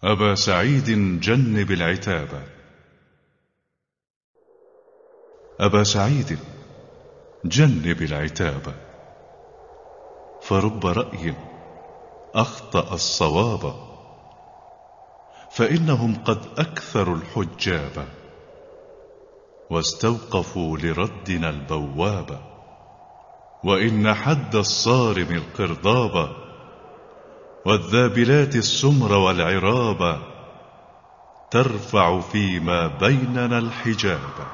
أبا سعيد جنب العتاب. أبا سعيد جنب العتاب، فرب رأي أخطأ الصواب، فإنهم قد أكثروا الحجاب، واستوقفوا لردنا البواب، وإن حد الصارم القرضاب، والذابلات السمر والعراب، ترفع فيما بيننا الحجاب.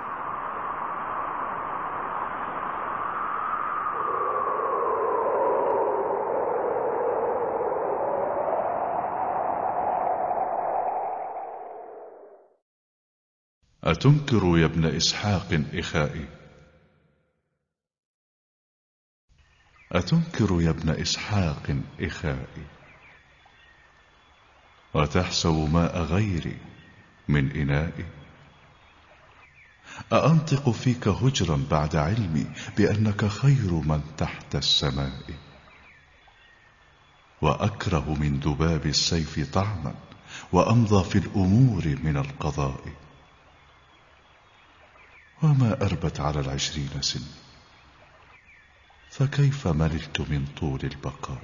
أتنكر يا ابن إسحاق إخائي؟ أتنكر يا ابن إسحاق إخائي؟ وتحسب ماء غيري من إنائي؟ أأنطق فيك هجرا بعد علمي بأنك خير من تحت السماء؟ وأكره من ذباب السيف طعما، وأمضى في الأمور من القضاء. وما أربت على 20 سن، فكيف مللت من طول البقاء؟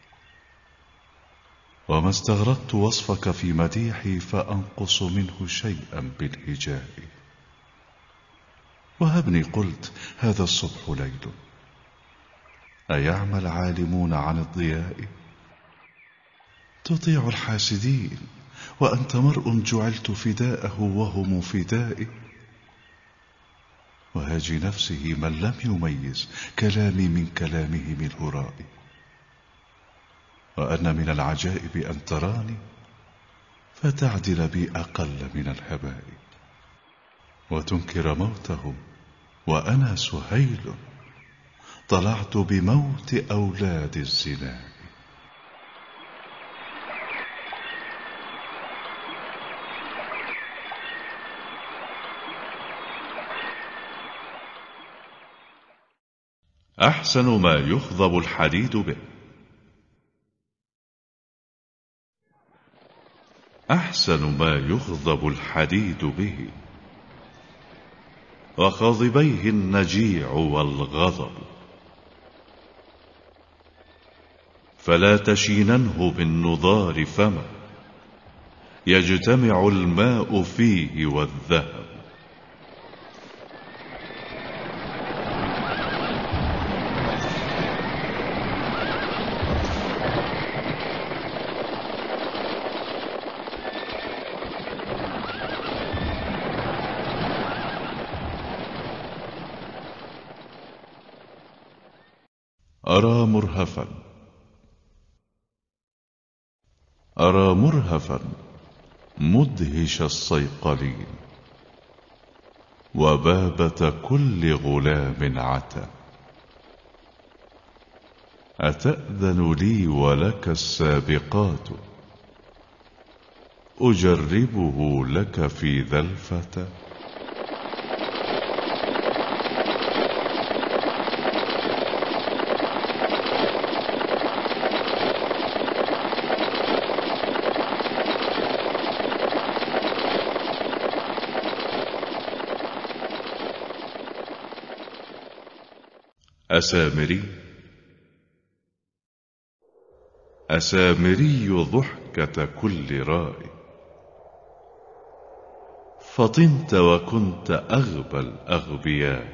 وما استغرقت وصفك في مديحي، فأنقص منه شيئا بالهجاء. وهبني قلت هذا الصبح ليل، أيعمى العالمون عن الضياء؟ تطيع الحاسدين وأنت مرء جعلت فداءه وهم فدائي. وهاجي نفسه من لم يميز كلامي من كلامهم الهراء. وأن من العجائب أن تراني فتعدل بي أقل من الهباء، وتنكر موتهم وأنا سهيل طلعت بموت أولاد الزنا. أحسن ما يخضب الحديد به. أحسن ما يخضب الحديد به، وخاضبيه النجيع والغضب. فلا تشيننه بالنضار، فما يجتمع الماء فيه والذهب. أرى مرهفا مدهش الصيقلين، وبابة كل غلام عتى. أتأذن لي ولك السابقات، أجربه لك في ذا الفتى؟ أسامري ضحكة كل رائي، فطنت وكنت أغبى الأغبياء.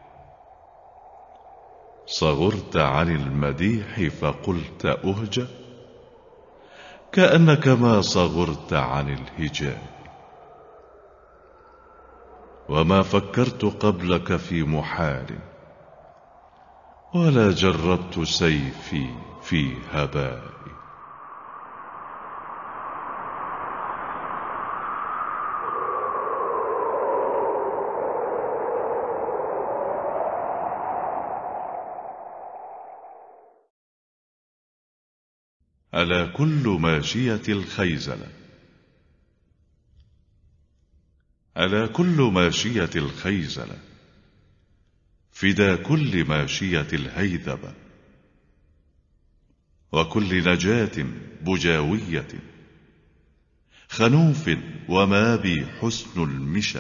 صغرت عن المديح فقلت أهجى، كأنك ما صغرت عن الهجاء. وما فكرت قبلك في محال، ولا جربت سيفي في هباء. ألا كل ماشية الخيزلة، ألا كل ماشية الخيزلة فدا كل ماشية الهيذبة، وكل نجاة بجاوية خنوف وما بي حسن المشى،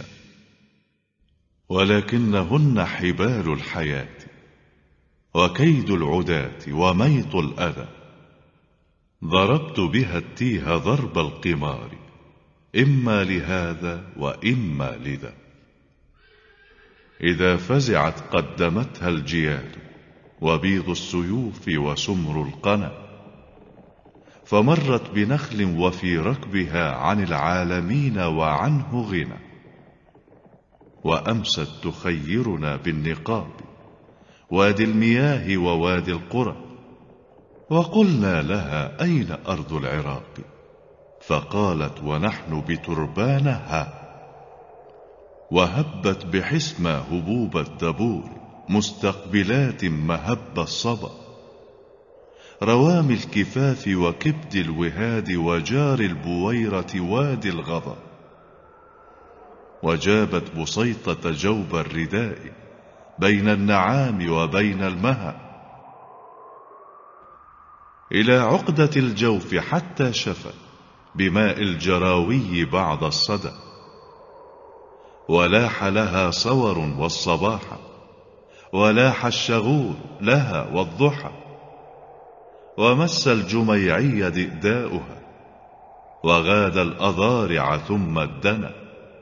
ولكنهن حبال الحياة وكيد العداة وميط الأذى. ضربت بها التيه ضرب القمار، إما لهذا وإما لذا. إذا فزعت قدمتها الجياد، وبيض السيوف وسمر القنا. فمرت بنخل وفي ركبها عن العالمين وعنه غنى، وأمست تخيرنا بالنقاب وادي المياه ووادي القرى. وقلنا لها أين أرض العراق؟ فقالت ونحن بتربانها. وهبت بحسمى هبوب الدبور، مستقبلات مهب الصبا. روام الكفاف وكبد الوهاد وجار البويرة وادي الغضا. وجابت بسيطة جوب الرداء بين النعام وبين المها، إلى عقدة الجوف حتى شفت بماء الجراوي بعض الصدى. ولاح لها صور والصباح، ولاح الشغور لها والضحى. ومس الجميعي دئداؤها، وغاد الأضارع ثم الدنا.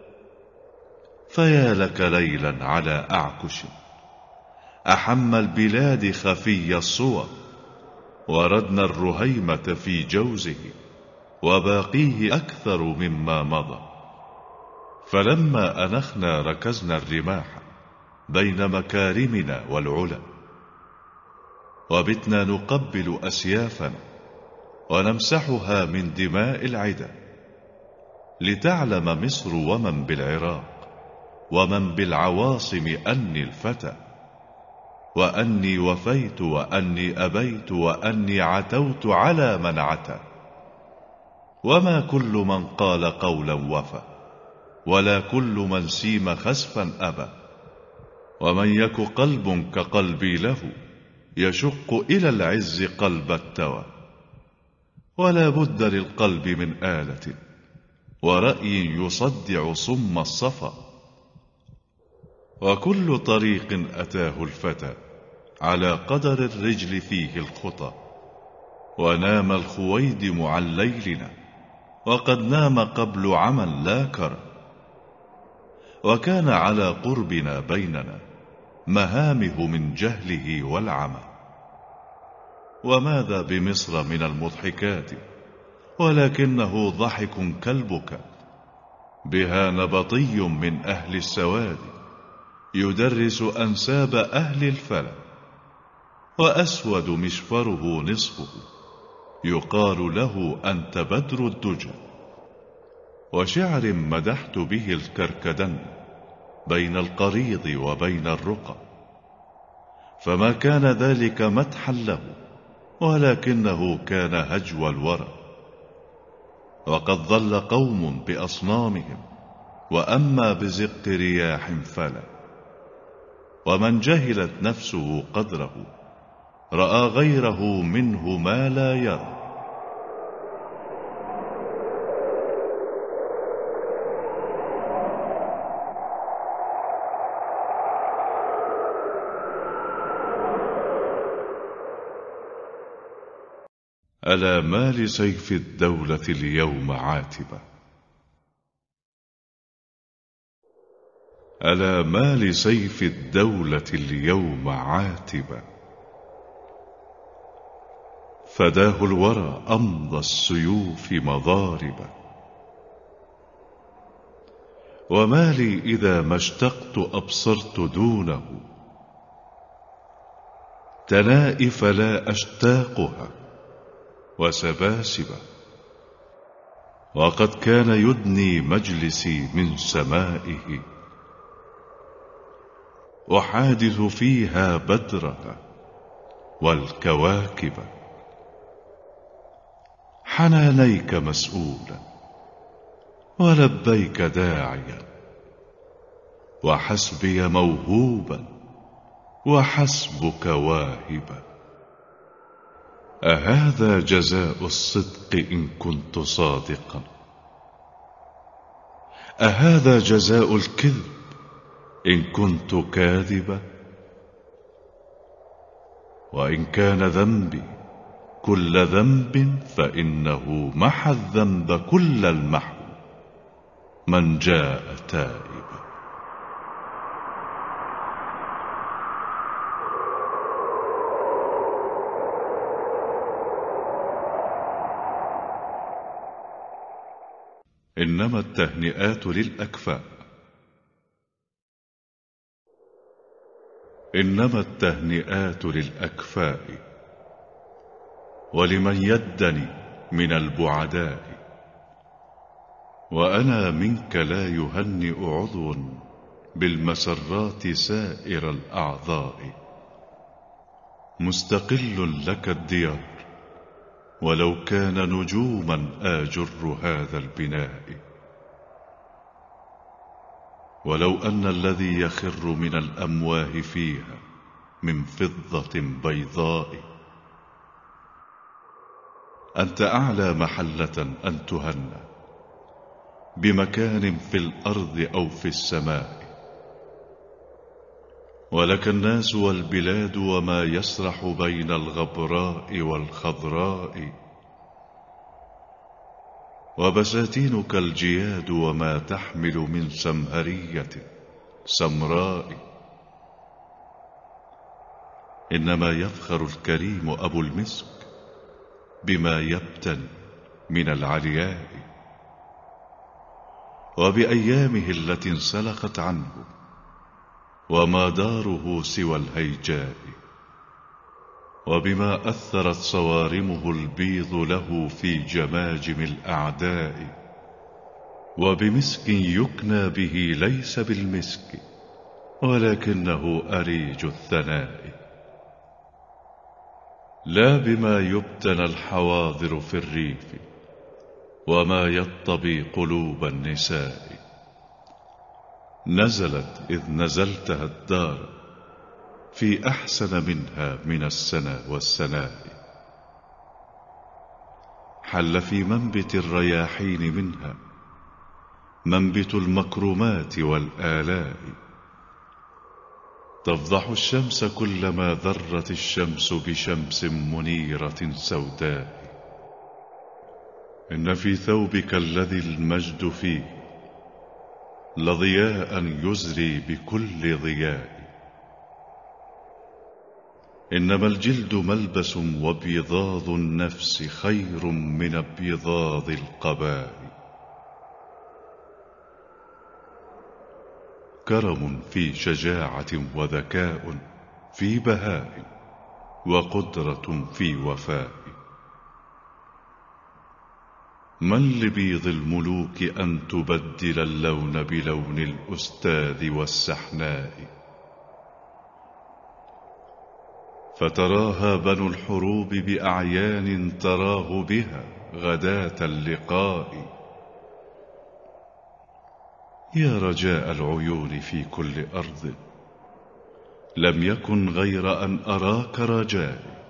فيا لك ليلا على أعكش، أحم البلاد خفي الصور. وردنا الرهيمة في جوزه، وباقيه أكثر مما مضى. فلما أنخنا ركزنا الرماح بين مكارمنا والعلا. وبتنا نقبل أسيافنا ونمسحها من دماء العدا. لتعلم مصر ومن بالعراق ومن بالعواصم أني الفتى، وأني وفيت وأني أبيت وأني عتوت على من عتى. وما كل من قال قولا وفى، ولا كل من سيم خسفا أبى. ومن يك قلب كقلبي له، يشق إلى العز قلب التوى. ولا بد للقلب من آلة، ورأي يصدع صم الصفا. وكل طريق أتاه الفتى على قدر الرجل فيه الخطى. ونام الخويدم عن ليلنا، وقد نام قبل عمى لا كرى. وكان على قربنا بيننا مهامه من جهله والعمى. وماذا بمصر من المضحكات، ولكنه ضحك كالبكاء. بها نبطي من أهل السواد، يدرس أنساب أهل الفلا. وأسود مشفره نصفه، يقال له أنت بدر الدجى. وشعر مدحت به الكركدن بين القريض وبين الرقى. فما كان ذلك مدحا له، ولكنه كان هجو الورى. وقد ظل قوم بأصنامهم، وأما بزق رياح فلا. ومن جهلت نفسه قدره، رأى غيره منه ما لا يرى. ألا ما لسيف الدولة اليوم عاتبة، ألا ما لسيف الدولة اليوم عاتبة. فداه الورى أمضى السيوف مضاربا. وما لي إذا ما اشتقت أبصرت دونه، تنائف لا أشتاقها وسباسب. وقد كان يدني مجلسي من سمائه، أحادث فيها بدرها والكواكب. حنانيك مسؤولا، ولبيك داعيا، وحسبي موهوبا، وحسبك واهبا. أهذا جزاء الصدق إن كنت صادقا؟ أهذا جزاء الكذب إن كنت كاذبة؟ وإن كان ذنبي كل ذنب فإنه محى الذنب كل المحو من جاء تائبا. إنما التهنئات للأكفاء. إنما التهنئات للأكفاء ولمن يدني من البعداء، وأنا منك لا يهنئ عضو بالمسرات سائر الأعضاء. مستقل لك الديار ولو كان نجوما آجر هذا البناء. ولو أن الذي يخر من الأمواه فيها من فضة بيضاء. أنت أعلى محلة أن تهنى بمكان في الأرض أو في السماء. ولك الناس والبلاد وما يسرح بين الغبراء والخضراء. وبساتينك الجياد وما تحمل من سمهرية سمراء. إنما يفخر الكريم أبو المسك بما يبتني من العلياء، وبأيامه التي انسلخت عنه وما داره سوى الهيجاء. وبما أثرت صوارمه البيض له في جماجم الأعداء. وبمسك يكنى به ليس بالمسك ولكنه أريج الثناء. لا بما يبتنى الحواضر في الريف وما يطبي قلوب النساء. نزلت إذ نزلتها الدار في أحسن منها من السنا والسناء. حل في منبت الرياحين منها منبت المكرمات والآلاء. تفضح الشمس كلما ذرت الشمس بشمس منيرة سوداء. إن في ثوبك الذي المجد فيه لضياء يزري بكل ضياء. إنما الجلد ملبس وابيضاض النفس خير من ابيضاض القباء. كرم في شجاعة وذكاء في بهاء وقدرة في وفاء. من لبيض الملوك أن تبدل اللون بلون الأستاذ والسحناء. فتراها بنو الحروب بأعيان تراه بها غداة اللقاء. يا رجاء العيون في كل أرض لم يكن غير أن أراك رجائي.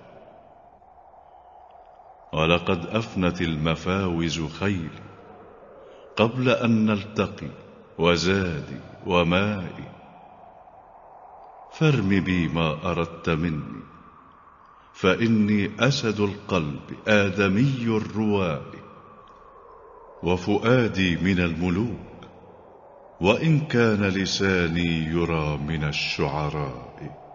ولقد أفنت المفاوز خيلي قبل أن نلتقي وزادي ومائي. فارم بي ما أردت مني فإني أسد القلب آدمي الرواء. وفؤادي من الملوك وإن كان لساني يرى من الشعراء.